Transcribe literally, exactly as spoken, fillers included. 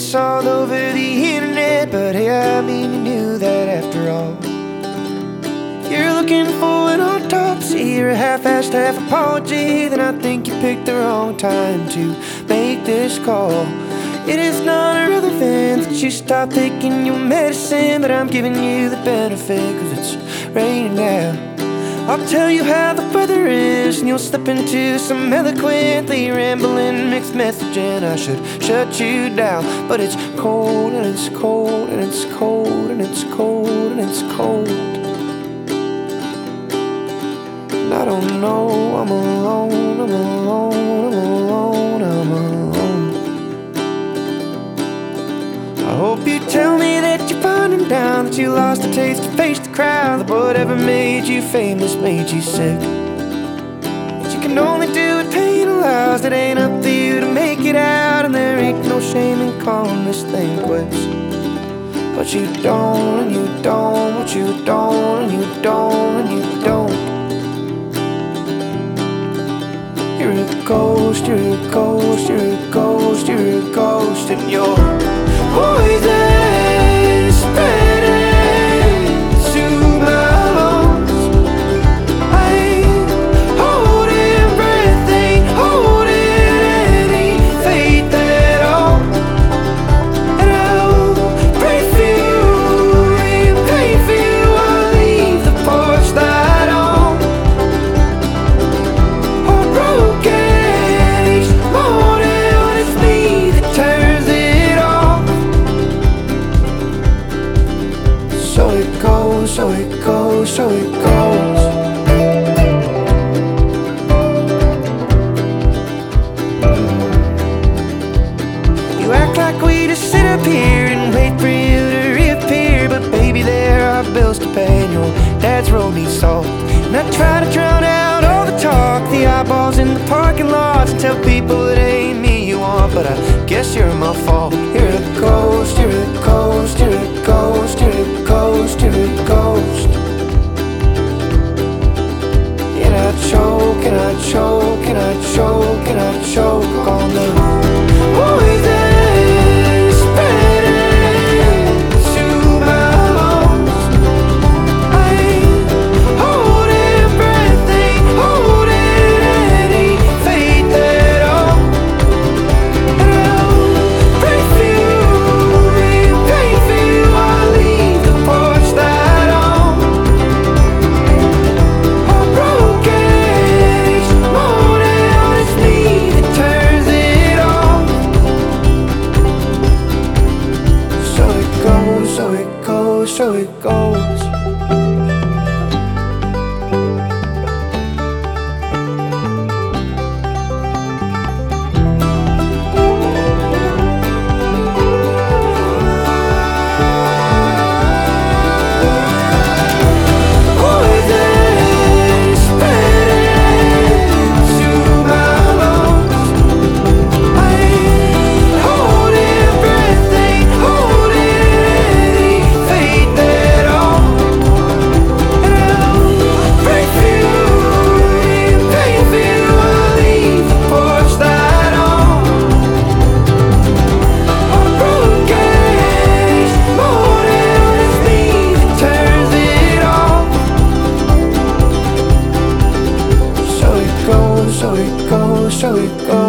this all over the internet, but hey, I mean, you knew that after all. If you're looking for an autopsy or a half-assed half apology, then I think you picked the wrong time to make this call. It is not irrelevant that you stop taking your medicine, but I'm giving you the benefit, cause it's raining now. I'll tell you how the weather is, and you'll slip into some eloquently rambling mixed messaging. I should shut you down, but it's cold, and it's cold, and it's cold, and it's cold, and it's cold. And I don't know, I'm alone, I'm alone, I'm alone, I'm alone. I hope you tell me that you're finding down, that you lost the taste to face the crowd, that whatever made you famous made you sick, that you can only do what pain allows, that ain't up to you to make it out, and there ain't no shame in calling this thing quits. But you don't, and you don't, but you don't, and you don't, and you don't. You're a ghost, you're a ghost, you're a ghost, you're a ghost, and you're poison spreading to my lungs. I ain't holding breath, ain't holding any faith at all, and I'll pray for you and pray for you. I'll leave the porch light on, all broken each morning when it's me that turns it. So it goes, so it goes, so it goes. You act like we just sit up here and wait for you to reappear, but baby, there are bills to pay and your dad's road needs salt. And I try to drown out all the talk, the eyeballs in the parking lots, and tell people it ain't me you want, but I guess you're my fault. You're a ghost, you're a ghost, you're a ghost, you're a ghost, you're a ghost. And I choke, and I choke, and I choke, and I choke on the poison spreading to my lungs. I ain't holding breath, ain't holding any faith at all, and I'll pray for you and pray for you. I'll leave the porch light on, all broken each morning when it's me that turns it on. So it goes, so it goes, so it goes. Poison spreading to my lungs. I ain't holding breath, ain't holding any faith at all, and I'll pray for you and pray for you. I'll leave the porch light on, all broken each morning when it's me that turns it on. So it goes, so it goes, so it goes.